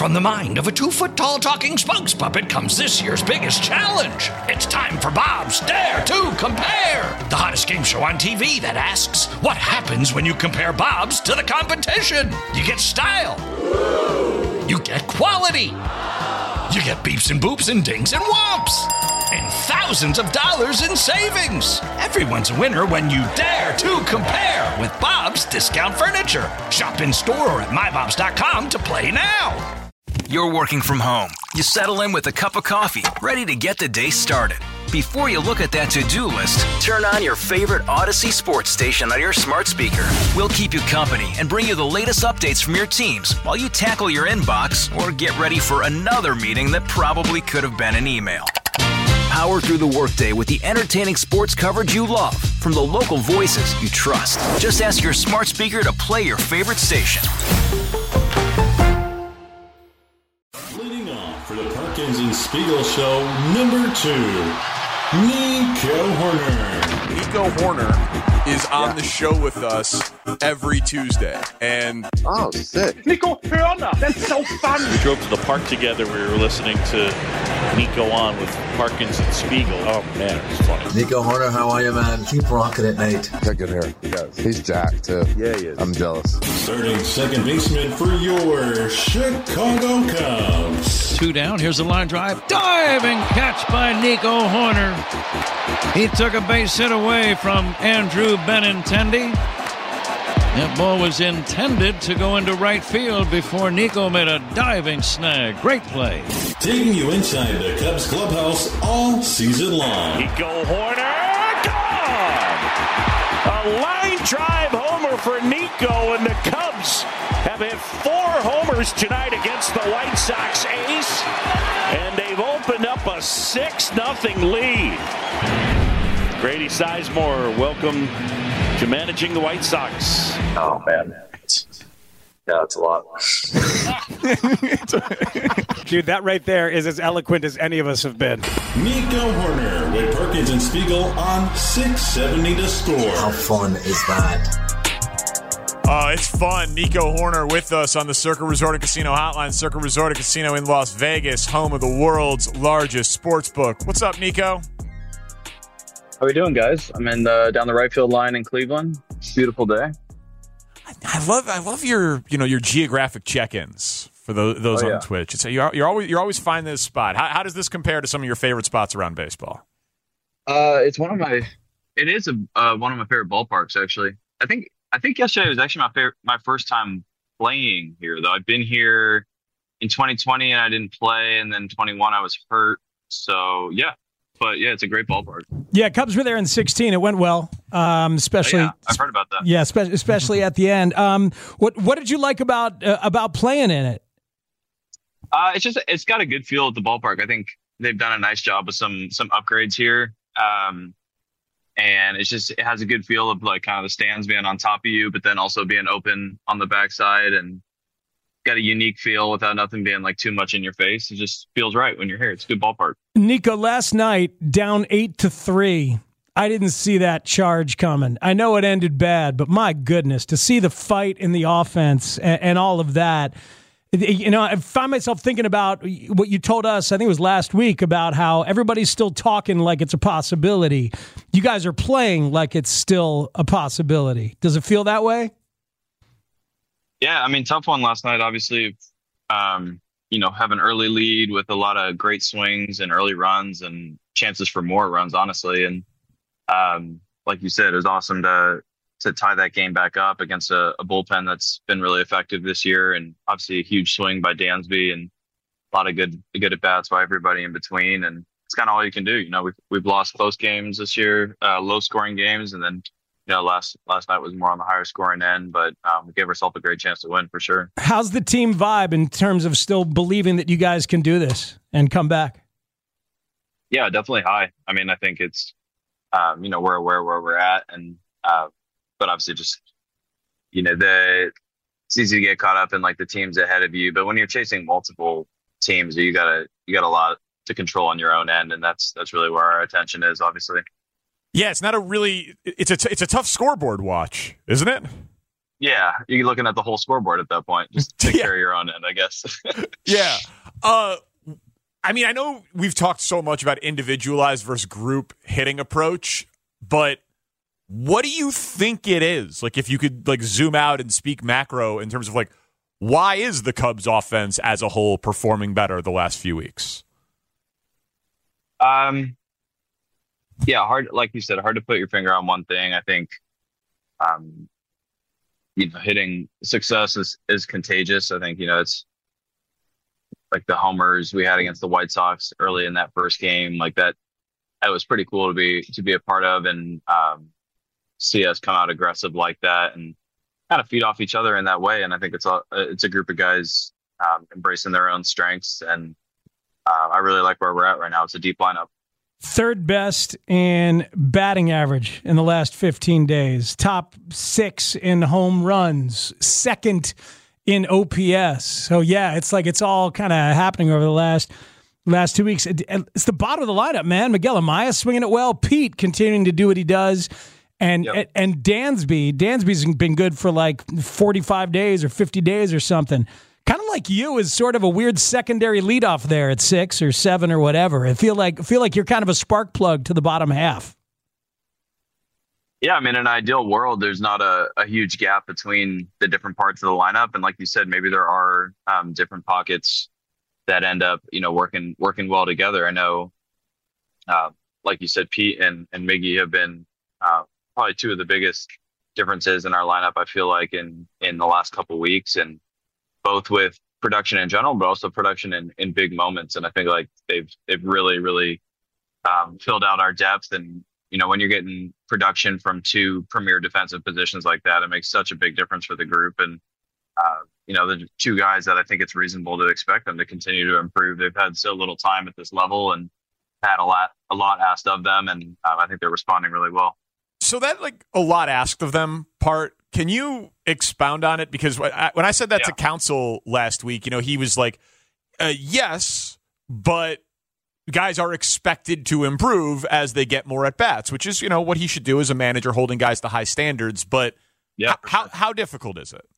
From the mind of a 2-foot-tall talking spokes puppet comes this year's biggest challenge. It's time for Bob's Dare to Compare, the hottest game show on TV that asks, what happens when you compare Bob's to the competition? You get style. You get quality. You get beeps and boops and dings and whomps. And thousands of dollars in savings. Everyone's a winner when you dare to compare with Bob's Discount Furniture. Shop in store or at mybobs.com to play now. You're working from home. You settle in with a cup of coffee, ready to get the day started. Before you look at that to-do list, turn on your favorite Odyssey sports station on your smart speaker. We'll keep you company and bring you the latest updates from your teams while you tackle your inbox or get ready for another meeting that probably could have been an email. Power through the workday with the entertaining sports coverage you love from the local voices you trust. Just ask your smart speaker to play your favorite station. Leading off for the Parkins and Spiegel Show, number 2, Nico Horner. Nico Horner is on the show with us every Tuesday. And oh, sick. Nico Horner, that's so fun. We drove to the park together. We were listening to Nico on with Parkins and Spiegel. Oh, man, it was funny. Nico Horner, how are you, man? Keep rocking it, Nate. Got good hair. He does. He's jacked, too. Yeah, he is. I'm jealous. Starting second baseman for your Chicago Cubs. 2 down. Here's the line drive. Diving catch by Nico Horner. He took a base hit away from Andrew Benintendi. That ball was intended to go into right field before Nico made a diving snag. Great play. Taking you inside the Cubs clubhouse all season long. Nico Horner, gone! A line drive homer for Nico, and the Cubs have hit 4 homers tonight against the White Sox ace, and they've opened up a 6-0 lead. Grady Sizemore, welcome to managing the White Sox. Oh, man. Yeah, it's a lot. Dude, that right there is as eloquent as any of us have been. Nico Horner with Perkins and Spiegel on 670 The Score. How fun is that? It's fun. Nico Horner with us on the Circa Resort and Casino Hotline. Circa Resort and Casino in Las Vegas, home of the world's largest sports book. What's up, Nico? How are we doing, guys? I'm in down the right field line in Cleveland. It's a beautiful day. I love your geographic check-ins for those on Twitch. It's you're always finding this spot. How does this compare to some of your favorite spots around baseball? It's one of my favorite ballparks, actually. I think yesterday was actually my first time playing here, though. I've been here in 2020 and I didn't play, and then 21 I was hurt. So yeah. But yeah, it's a great ballpark. Yeah, Cubs were there in 16. It went well, especially. Yeah, I've heard about that. Yeah, especially at the end. What did you like about playing in it? It's got a good feel at the ballpark. I think they've done a nice job with some upgrades here, and it has a good feel of like kind of the stands being on top of you, but then also being open on the backside, and got a unique feel without nothing being like too much in your face. It just feels right when you're here. It's a good ballpark. Nico, last night down 8-3. I didn't see that charge coming. I know it ended bad, but my goodness, to see the fight in the offense and all of that, I find myself thinking about what you told us, I think it was last week, about how everybody's still talking like it's a possibility. You guys are playing like it's still a possibility. Does it feel that way? Yeah, I mean, tough one last night, obviously, have an early lead with a lot of great swings and early runs and chances for more runs, honestly. And like you said, it was awesome to tie that game back up against a bullpen that's been really effective this year. And obviously a huge swing by Dansby and a lot of good at-bats by everybody in between. And it's kind of all you can do. We've lost close games this year, low-scoring games, and then last night was more on the higher scoring end, but we gave ourselves a great chance to win for sure. How's the team vibe in terms of still believing that you guys can do this and come back? Yeah, definitely high. I mean, I think it's, we're aware where we're at, and but obviously just, it's easy to get caught up in like the teams ahead of you, but when you're chasing multiple teams, you got a lot to control on your own end, and that's really where our attention is, obviously. Yeah, it's a tough scoreboard watch, isn't it? Yeah, you're looking at the whole scoreboard at that point. Just take care of your own end, I guess. Yeah. I mean, I know we've talked so much about individualized versus group hitting approach, but what do you think it is? Like, if you could like zoom out and speak macro in terms of like, why is the Cubs offense as a whole performing better the last few weeks? Yeah, hard, like you said, hard to put your finger on one thing. I think, hitting success is contagious. I think, it's like the homers we had against the White Sox early in that first game, like that was pretty cool to be a part of, and see us come out aggressive like that and kind of feed off each other in that way. And I think it's a group of guys embracing their own strengths, and I really like where we're at right now. It's a deep lineup. Third best in batting average in the last 15 days. Top 6 in home runs. Second in OPS. So, yeah, it's like it's all kind of happening over the last 2 weeks. It's the bottom of the lineup, man. Miguel Amaya swinging it well. Pete continuing to do what he does. And Dansby's been good for like 45 days or 50 days or something. Kind of like you is sort of a weird secondary leadoff there at 6 or 7 or whatever. I feel like you're kind of a spark plug to the bottom half. Yeah, I mean, in an ideal world, there's not a huge gap between the different parts of the lineup. And like you said, maybe there are different pockets that end up, working well together. I know, like you said, Pete and Miggy have been probably two of the biggest differences in our lineup, I feel like, in the last couple of weeks, and both with production in general, but also production in big moments. And I think like they've really, really filled out our depth. And, when you're getting production from two premier defensive positions like that, it makes such a big difference for the group. And, the two guys that I think it's reasonable to expect them to continue to improve. They've had so little time at this level and had a lot asked of them. And I think they're responding really well. So that like a lot asked of them part, can you expound on it? Because when I said that to Counsell last week, he was like, yes, but guys are expected to improve as they get more at bats, which is, what he should do as a manager, holding guys to high standards. But how difficult is it?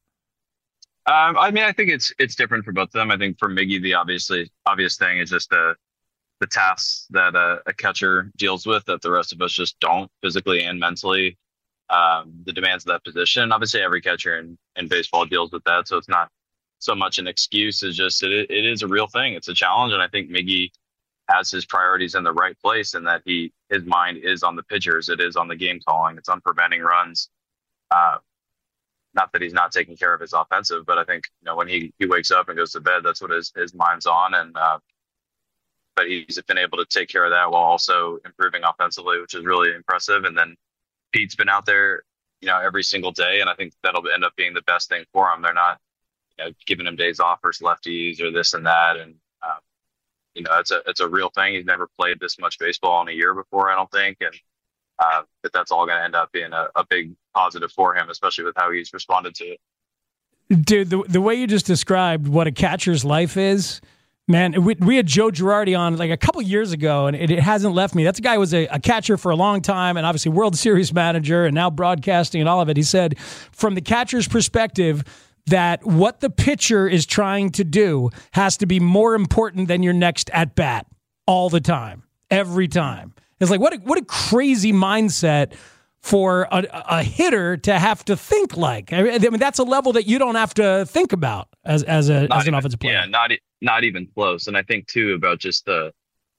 I mean, I think it's different for both of them. I think for Miggy, the obvious thing is just the tasks that a catcher deals with that the rest of us just don't, physically and mentally. The demands of that position. Obviously, every catcher in baseball deals with that, so it's not so much an excuse as just it is a real thing. It's a challenge, and I think Miggy has his priorities in the right place, and that his mind is on the pitchers. It is on the game calling. It's on preventing runs. Not that he's not taking care of his offensive, but I think when he wakes up and goes to bed, that's what his mind's on, and but he's been able to take care of that while also improving offensively, which is really impressive. And then Pete's been out there, every single day, and I think that'll end up being the best thing for him. They're not, giving him days off versus lefties or this and that, and it's a real thing. He's never played this much baseball in a year before, I don't think, and but that's all going to end up being a big positive for him, especially with how he's responded to it. Dude, the way you just described what a catcher's life is. Man, we had Joe Girardi on like a couple years ago, and it hasn't left me. That guy was a catcher for a long time, and obviously World Series manager, and now broadcasting and all of it. He said, from the catcher's perspective, that what the pitcher is trying to do has to be more important than your next at bat all the time, every time. It's like what a crazy mindset for a hitter to have to think like. I mean, that's a level that you don't have to think about as an offensive player. Yeah, not even close. And I think too about just the,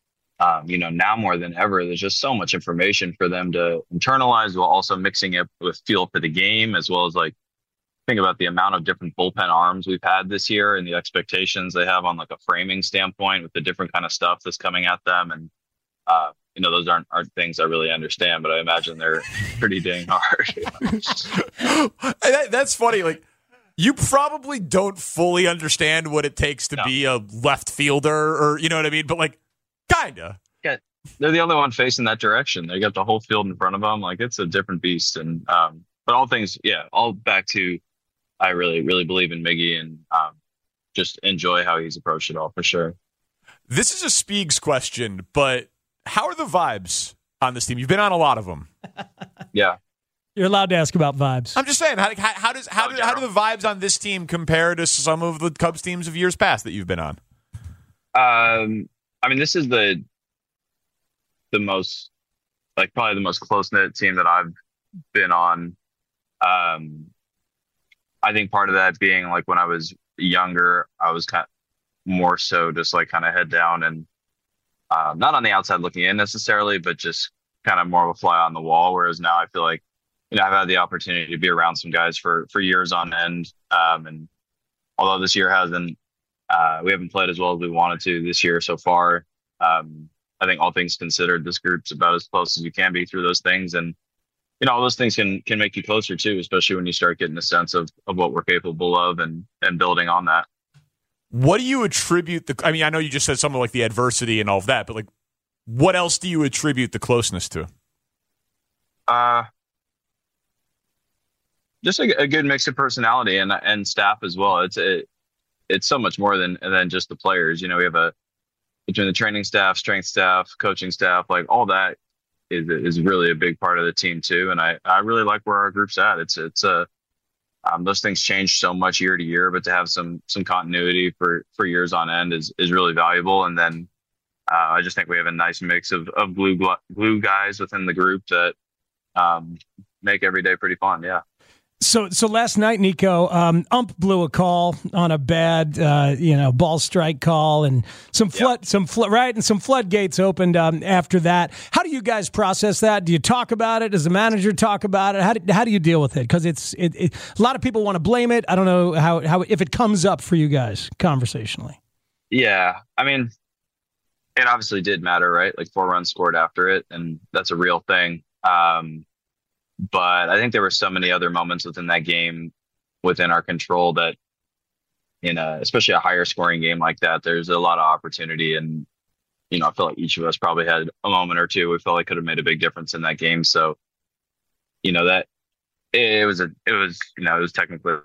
now more than ever, there's just so much information for them to internalize, while also mixing it with feel for the game, as well as like think about the amount of different bullpen arms we've had this year and the expectations they have on like a framing standpoint with the different kind of stuff that's coming at them. And, those aren't things I really understand, but I imagine they're pretty dang hard. That's funny. Like, you probably don't fully understand what it takes to be a left fielder, or you know what I mean? But like, kinda. Yeah, they're the only one facing that direction. They got the whole field in front of them. Like, it's a different beast. And but all back to, I really, really believe in Miggy, and just enjoy how he's approached it all for sure. This is a Speegs question, but how are the vibes on this team? You've been on a lot of them. Yeah. You're allowed to ask about vibes. I'm just saying, how do the vibes on this team compare to some of the Cubs teams of years past that you've been on? I mean, this is the most, like, probably the most close-knit team that I've been on. I think part of that being, like, when I was younger, I was kind of more so just like kind of head down and not on the outside looking in necessarily, but just kind of more of a fly on the wall. Whereas now I feel like, I've had the opportunity to be around some guys for years on end. And although this year we haven't played as well as we wanted to this year so far. I think all things considered, this group's about as close as you can be through those things. And, all those things can make you closer too, especially when you start getting a sense of what we're capable of and building on that. What do you attribute I know you just said something like the adversity and all of that, but like, what else do you attribute the closeness to? Just a good mix of personality and staff as well. It's so much more than just the players. We have between the training staff, strength staff, coaching staff, like all that is really a big part of the team too. And I really like where our group's at. It's those things change so much year to year, but to have some continuity for years on end is really valuable. And then I just think we have a nice mix of glue guys within the group that make every day pretty fun. Yeah. So last night, Nico, ump blew a call on a bad, ball strike call, and some floodgates opened after that. How do you guys process that? Do you talk about it? Does the manager talk about it? How do you deal with it? Because a lot of people want to blame it. I don't know how if it comes up for you guys conversationally. Yeah, I mean, it obviously did matter, right? Like 4 runs scored after it, and that's a real thing. But I think there were so many other moments within that game within our control that, especially a higher scoring game like that, there's a lot of opportunity. And, I feel like each of us probably had a moment or two we felt like could have made a big difference in that game. So, that it was technically,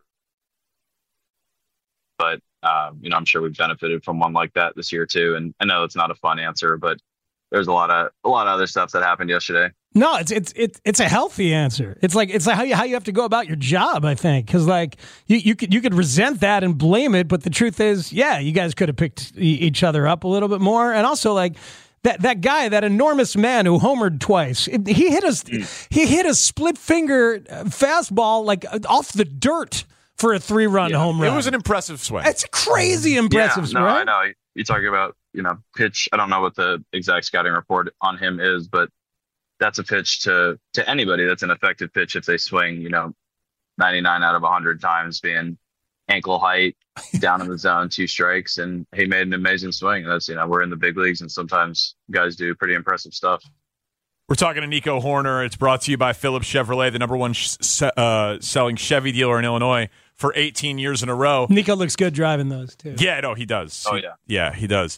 but, I'm sure we've benefited from one like that this year too. And I know it's not a fun answer, but there's a lot of other stuff that happened yesterday. No, it's a healthy answer. It's like how you have to go about your job, I think, because like you could resent that and blame it, but the truth is, yeah, you guys could have picked each other up a little bit more, and also like that guy, that enormous man who homered twice, he hit a split finger fastball like off the dirt for a 3-run home run. It was an impressive swing. It's a crazy impressive swing. No, I know. You're talking about pitch. I don't know what the exact scouting report on him is, but that's a pitch to anybody. That's an effective pitch if they swing, 99 out of 100 times, being ankle height, down in the zone, 2 strikes, and he made an amazing swing. That's, we're in the big leagues, and sometimes guys do pretty impressive stuff. We're talking to Nico Hoerner. It's brought to you by Phillips Chevrolet, the number one selling Chevy dealer in Illinois for 18 years in a row. Nico looks good driving those, too. Yeah, no, he does. Oh, yeah. Yeah, he does.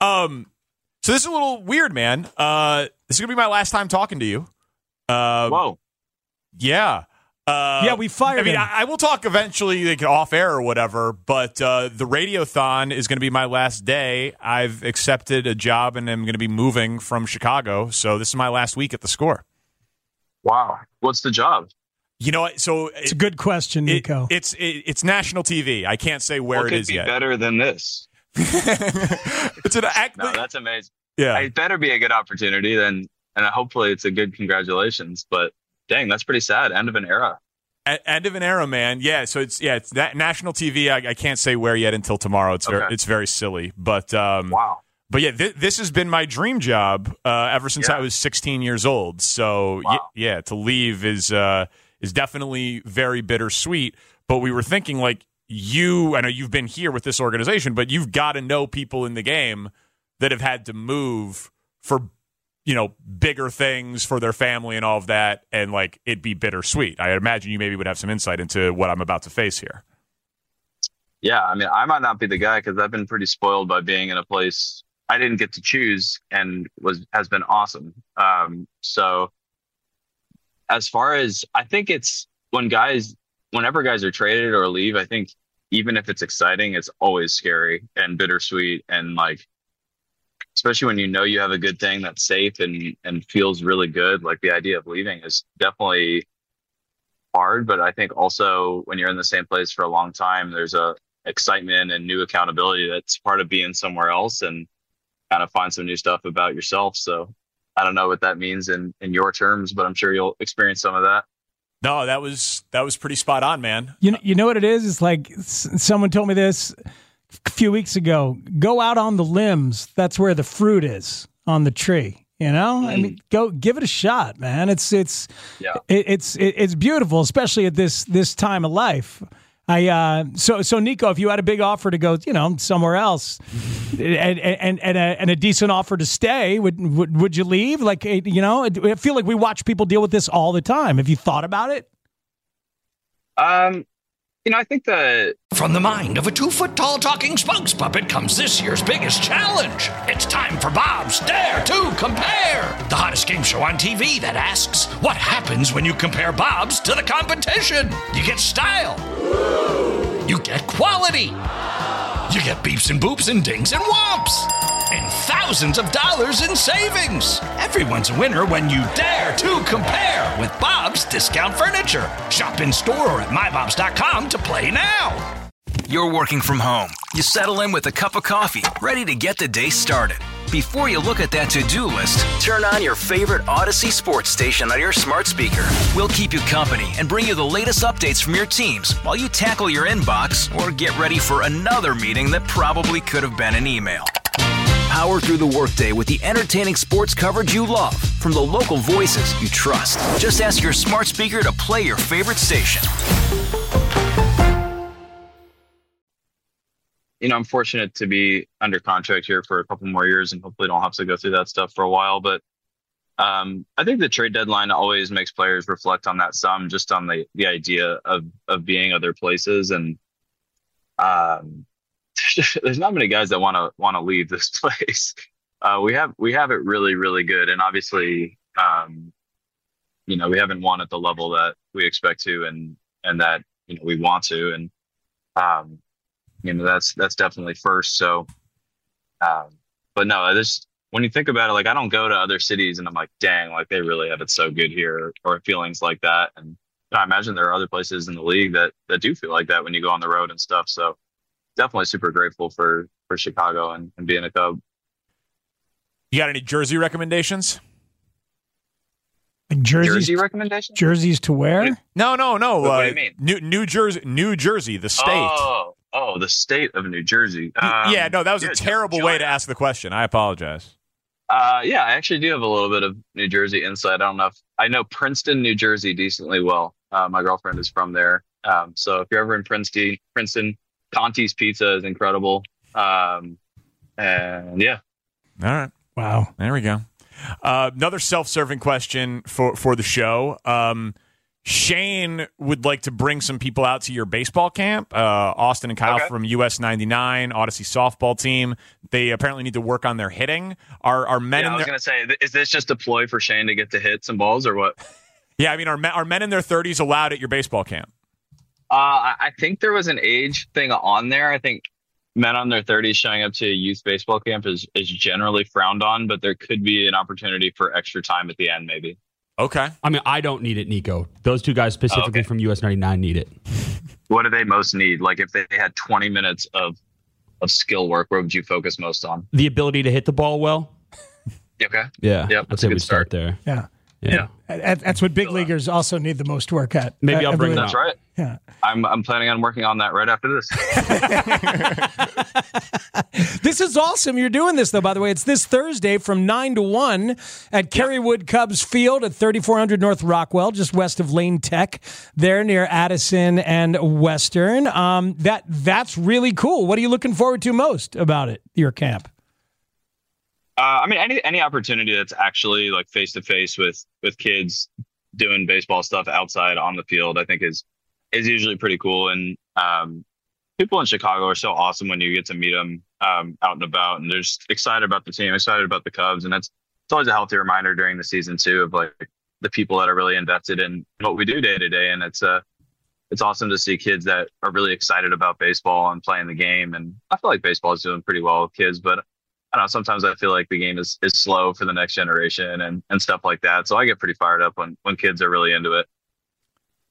So this is a little weird, man. This is going to be my last time talking to you. Whoa. Yeah. We fired him. I will talk eventually, like off air or whatever, but the Radiothon is going to be my last day. I've accepted a job and I'm going to be moving from Chicago, so this is my last week at the Score. Wow. What's the job? So it's a good question, Nico. It's national TV. I can't say where it is yet. What could be better than this? It's an act. No, that's amazing. Yeah, it better be a good opportunity then, and hopefully it's a good congratulations. But dang, that's pretty sad. End of an era. End of an era, man. Yeah. So it's that national TV. I can't say where yet until tomorrow. It's very silly, but wow. But yeah, this has been my dream job ever since I was 16 years old. So wow. To leave is definitely very bittersweet. But we were thinking like. I know you've been here with this organization, but you've got to know people in the game that have had to move for, bigger things for their family and all of that, and like it'd be bittersweet. I imagine you maybe would have some insight into what I'm about to face here. Yeah, I mean, I might not be the guy because I've been pretty spoiled by being in a place I didn't get to choose and has been awesome. So as far as I think it's whenever guys are traded or leave, I think even if it's exciting, it's always scary and bittersweet. And like, especially when you have a good thing that's safe and feels really good. Like the idea of leaving is definitely hard, but I think also when you're in the same place for a long time, there's a excitement and new accountability that's part of being somewhere else and kind of find some new stuff about yourself. So I don't know what that means in your terms, but I'm sure you'll experience some of that. No, that was pretty spot on, man. You know what it is? It's like someone told me this a few weeks ago. Go out on the limbs. That's where the fruit is on the tree. You know, I mean, go give it a shot, man. It's beautiful, especially at this time of life. So Nico, if you had a big offer to go, somewhere else, and a decent offer to stay, would you leave? Like, I feel like we watch people deal with this all the time. Have you thought about it? I think that from the mind of a 2-foot-tall talking spokes puppet comes this year's biggest challenge. It's time for Bob's Dare to Compare, the hottest game show on TV that asks, what happens when you compare Bob's to the competition? You get style. You get quality. You get beeps and boops and dings and whomps. And thousands of dollars in savings. Everyone's a winner when you dare to compare with Bob's Discount Furniture. Shop in store or at mybobs.com to play now. You're working from home. You settle in with a cup of coffee, ready to get the day started. Before you look at that to-do list, turn on your favorite Odyssey sports station on your smart speaker. We'll keep you company and bring you the latest updates from your teams while you tackle your inbox or get ready for another meeting that probably could have been an email. Power through the workday with the entertaining sports coverage you love from the local voices you trust. Just ask your smart speaker to play your favorite station. I'm fortunate to be under contract here for a couple more years and hopefully don't have to go through that stuff for a while. But I think the trade deadline always makes players reflect on that some, just on the idea of being other places. And there's not many guys that want to leave this place. We have it really, really good. And obviously, we haven't won at the level that we expect to and that, we want to. And, that's definitely first. So, but no, when you think about it, like I don't go to other cities and I'm like, dang, like they really have it so good here or feelings like that. And I imagine there are other places in the league that do feel like that when you go on the road and stuff. So definitely super grateful for Chicago and being a Cub. You got any jersey recommendations? Like jersey recommendations? Jerseys to wear? No. What do you mean? New Jersey, the state. Oh, the state of New Jersey. That was a terrible way to ask the question. I apologize. I actually do have a little bit of New Jersey insight. I don't know I know Princeton, New Jersey decently well. My girlfriend is from there. So if you're ever in Princeton, Conti's Pizza is incredible. And yeah. All right. Wow. There we go. Another self-serving question for the show. Shane would like to bring some people out to your baseball camp. Austin and Kyle from US 99, Odyssey softball team. They apparently need to work on their hitting. Are men? I was going to say, is this just a ploy for Shane to get to hit some balls or what? Yeah, I mean, are men in their 30s allowed at your baseball camp? I think there was an age thing on there. I think men on their 30s showing up to a youth baseball camp is generally frowned on, but there could be an opportunity for extra time at the end, maybe. Okay. I mean, I don't need it, Nico. Those two guys specifically from US 99 need it. What do they most need? Like if they had 20 minutes of skill work, where would you focus most on? The ability to hit the ball well. Okay. Yeah. Yep, I'd say we start there. Yeah. That's what big leaguers also need the most work at. Maybe I'll bring that. That's right. Yeah. I'm planning on working on that right after this. This is awesome. You're doing this, though, by the way. It's this Thursday from 9 to 1 at Kerrywood Cubs Field at 3400 North Rockwell, just west of Lane Tech, there near Addison and Western. That's really cool. What are you looking forward to most about it, your camp? I mean, any opportunity that's actually like face to face with kids doing baseball stuff outside on the field, I think is usually pretty cool. And people in Chicago are so awesome when you get to meet them out and about, and they're just excited about the team, excited about the Cubs, and it's always a healthy reminder during the season too of like the people that are really invested in what we do day to day. And it's awesome to see kids that are really excited about baseball and playing the game. And I feel like baseball is doing pretty well with kids, but I don't know, sometimes I feel like the game is slow for the next generation and stuff like that. So I get pretty fired up when kids are really into it.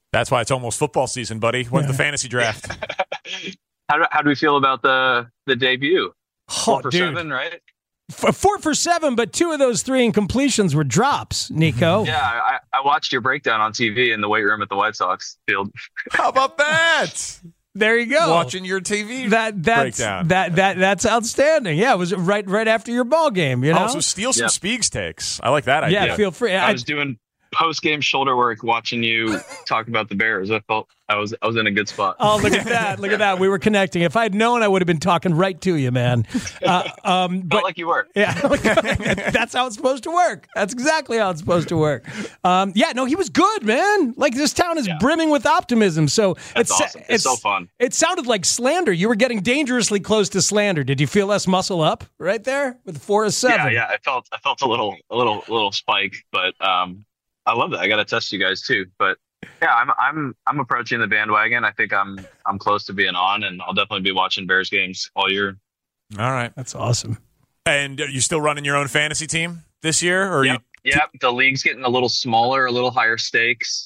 That's why it's almost football season, buddy. When's the fantasy draft? How do we feel about the debut? 4 for 7, right? 4 for 7, but 2 of those 3 incompletions were drops, Nico. Yeah, I watched your breakdown on TV in the weight room at the White Sox field. How about that? There you go. Watching your TV breakdown. That's outstanding. Yeah, it was right after your ball game. You know. So steal some Speaks takes. I like that idea. Yeah, feel free. I was doing post-game shoulder work watching you talk about the Bears. I felt I was in a good spot. Oh, look at that. Look at that. We were connecting. If I'd known, I would have been talking right to you, man. Felt like you were. Yeah. That's how it's supposed to work. That's exactly how it's supposed to work. He was good, man. Like, this town is brimming with optimism. So That's awesome. It's so fun. It sounded like slander. You were getting dangerously close to slander. Did you feel less muscle up right there with 4 of 7? Yeah. I felt a little spike, but I love that. I got to test you guys too, but yeah, I'm approaching the bandwagon. I think I'm close to being on, and I'll definitely be watching Bears games all year. All right, that's awesome. And are you still running your own fantasy team this year, or Yep. The league's getting a little smaller, a little higher stakes.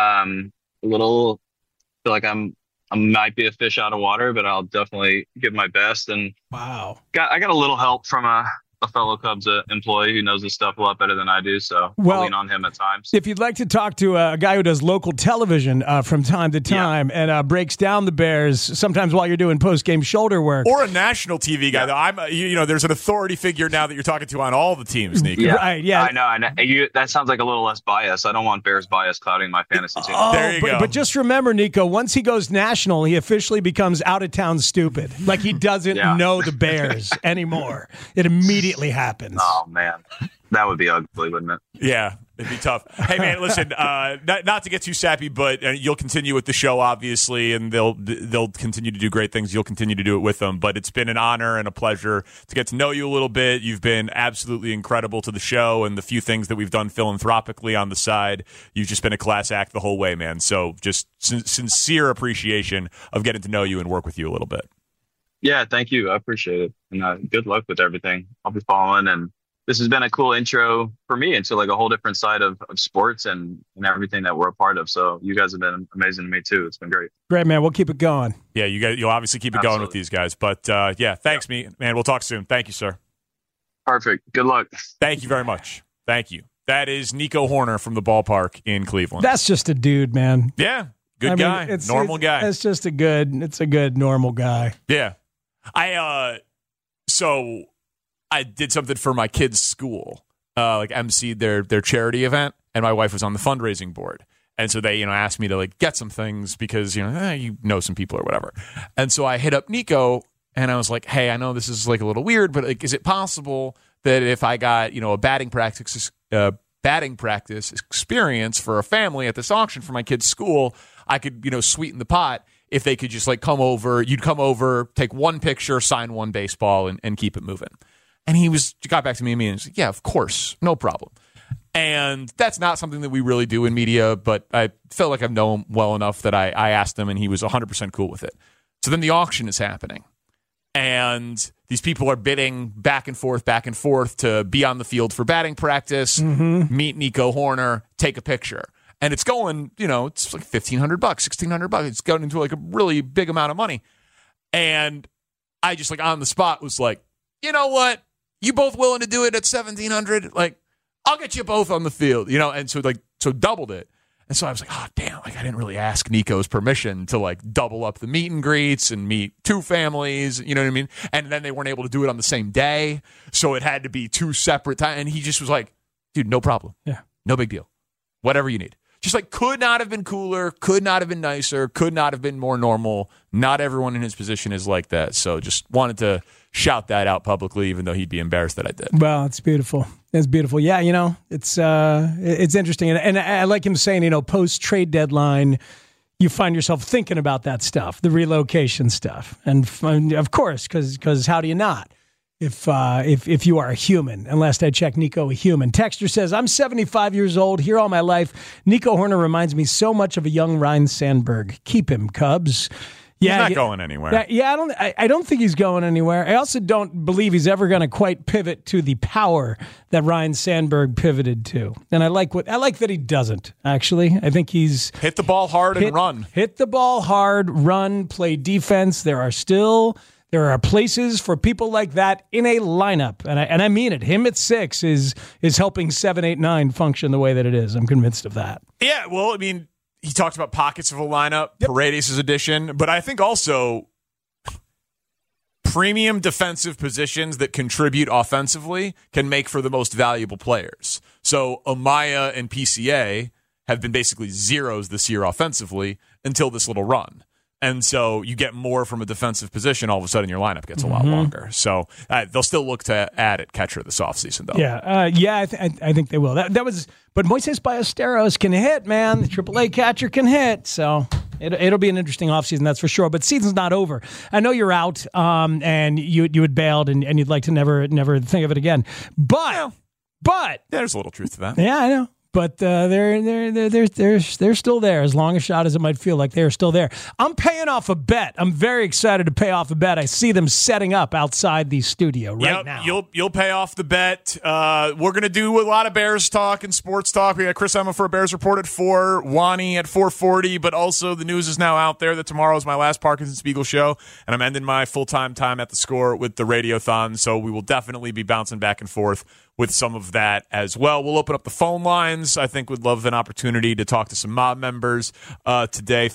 Feel like I might be a fish out of water, but I'll definitely give my best. And wow, I got a little help from a fellow Cubs employee who knows this stuff a lot better than I do, so I'll lean on him at times. If you'd like to talk to a guy who does local television from time to time and breaks down the Bears sometimes while you're doing post-game shoulder work, or a national TV guy, though, there's an authority figure now that you're talking to on all the teams, Nico. Yeah, right, yeah. I know. That sounds like a little less bias. I don't want Bears bias clouding my fantasy team. There you go. But just remember, Nico, once he goes national, he officially becomes out-of-town stupid. Like, he doesn't know the Bears anymore. It immediately happens. Oh, man. That would be ugly, wouldn't it? Yeah, it'd be tough. Hey, man, listen, not to get too sappy, but you'll continue with the show, obviously, and they'll continue to do great things. You'll continue to do it with them. But it's been an honor and a pleasure to get to know you a little bit. You've been absolutely incredible to the show, and the few things that we've done philanthropically on the side, you've just been a class act the whole way, man. So just sincere appreciation of getting to know you and work with you a little bit. Yeah, thank you. I appreciate it. And good luck with everything. I'll be following, and this has been a cool intro for me into like a whole different side of sports and everything that we're a part of. So you guys have been amazing to me too. It's been great. Great, man. We'll keep it going. Yeah, you'll obviously keep it going with these guys. But thanks, man. We'll talk soon. Thank you, sir. Perfect. Good luck. Thank you very much. Thank you. That is Nico Horner from the ballpark in Cleveland. That's just a dude, man. Yeah, good guy. Normal guy. It's just a good normal guy. Yeah. So I did something for my kids' school, like emceed their charity event, and my wife was on the fundraising board. And so they, asked me to like get some things because, you know some people or whatever. And so I hit up Nico and I was like, hey, I know this is like a little weird, but like, is it possible that if I got, a batting practice experience for a family at this auction for my kids' school, I could, sweeten the pot if they could just like you'd come over, take one picture, sign one baseball and keep it moving. And he got back to me and was like, yeah, of course, no problem. And that's not something that we really do in media, but I felt like I've known him well enough that I asked him and he was 100% cool with it. So then the auction is happening. And these people are bidding back and forth to be on the field for batting practice, meet Nico Horner, take a picture. And it's going, it's like $1,500, $1,600. It's going into like a really big amount of money. And I just like on the spot was like, you know what? You both willing to do it at $1,700? Like, I'll get you both on the field, And so doubled it. And so I was like, oh, damn, like I didn't really ask Nico's permission to like double up the meet and greets and meet two families, you know what I mean? And then they weren't able to do it on the same day. So it had to be two separate times. And he just was like, dude, no problem. Yeah. No big deal. Whatever you need. Just like could not have been cooler, could not have been nicer, could not have been more normal. Not everyone in his position is like that. So just wanted to shout that out publicly, even though he'd be embarrassed that I did. Well, it's beautiful. It's beautiful. Yeah, it's interesting. And I like him saying, post trade deadline, you find yourself thinking about that stuff, the relocation stuff. And of course, because how do you not? If you are a human, and last I checked, Nico, a human. Texter says, I'm 75 years old, here all my life. Nico Horner reminds me so much of a young Ryne Sandberg. Keep him, Cubs. He's not going anywhere. I don't think he's going anywhere. I also don't believe he's ever going to quite pivot to the power that Ryan Sandberg pivoted to. And I like that he doesn't, actually. I think he's hit the ball hard and run. Hit the ball hard, run, play defense. There are places for people like that in a lineup. And I mean it. Him at 6 is helping 7, 8, 9 function the way that it is. I'm convinced of that. Yeah, well, I mean, he talked about pockets of a lineup, Paredes' addition, but I think also premium defensive positions that contribute offensively can make for the most valuable players. So Amaya and PCA have been basically zeros this year offensively until this little run. And so you get more from a defensive position, all of a sudden your lineup gets a lot longer. So they'll still look to add at catcher this offseason, though. I think they will. But Moises Ballesteros can hit, man. The AAA catcher can hit. So it'll be an interesting offseason, that's for sure. But season's not over. I know you're out, and you had bailed, and you'd like to never think of it again. But there's a little truth to that. Yeah, I know. But they're still there, as long a shot as it might feel like they're still there. I'm paying off a bet. I'm very excited to pay off a bet. I see them setting up outside the studio right now. You'll pay off the bet. We're going to do a lot of Bears talk and sports talk. We got Chris Emma for a Bears Report at 4, Wani at 4:40, but also the news is now out there that tomorrow is my last Parkinson Spiegel show, and I'm ending my full-time time at the Score with the Radiothon, so we will definitely be bouncing back and forth with some of that as well. We'll open up the phone lines. I think we'd love an opportunity to talk to some mob members today.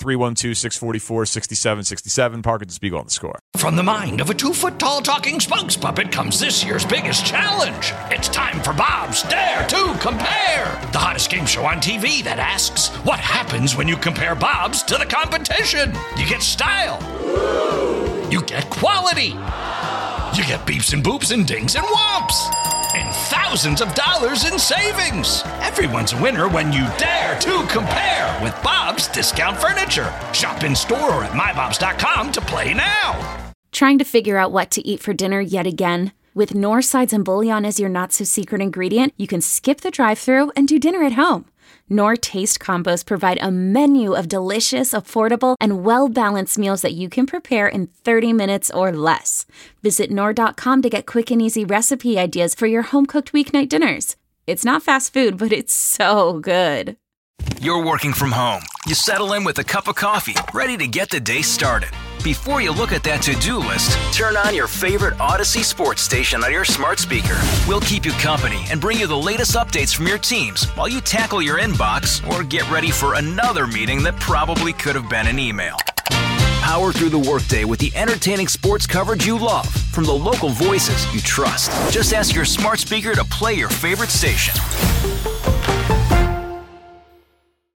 312-644-6767. Parkinson Spiegel on the Score. From the mind of a 2-foot-tall talking spokes puppet comes this year's biggest challenge. It's time for Bob's Dare to Compare, the hottest game show on TV that asks, what happens when you compare Bob's to the competition? You get style. You get quality. You get beeps and boops and dings and whomps. And thousands of dollars in savings. Everyone's a winner when you dare to compare with Bob's Discount Furniture. Shop in store or at mybobs.com to play now. Trying to figure out what to eat for dinner yet again? With Knorr sides and bouillon as your not-so-secret ingredient, you can skip the drive-thru and do dinner at home. Knorr Taste Combos provide a menu of delicious, affordable, and well-balanced meals that you can prepare in 30 minutes or less. Visit Knorr.com to get quick and easy recipe ideas for your home-cooked weeknight dinners. It's not fast food, but it's so good. You're working from home. You settle in with a cup of coffee, ready to get the day started. Before you look at that to-do list, turn on your favorite Odyssey sports station on your smart speaker. We'll keep you company and bring you the latest updates from your teams while you tackle your inbox or get ready for another meeting that probably could have been an email. Power through the workday with the entertaining sports coverage you love from the local voices you trust. Just ask your smart speaker to play your favorite station.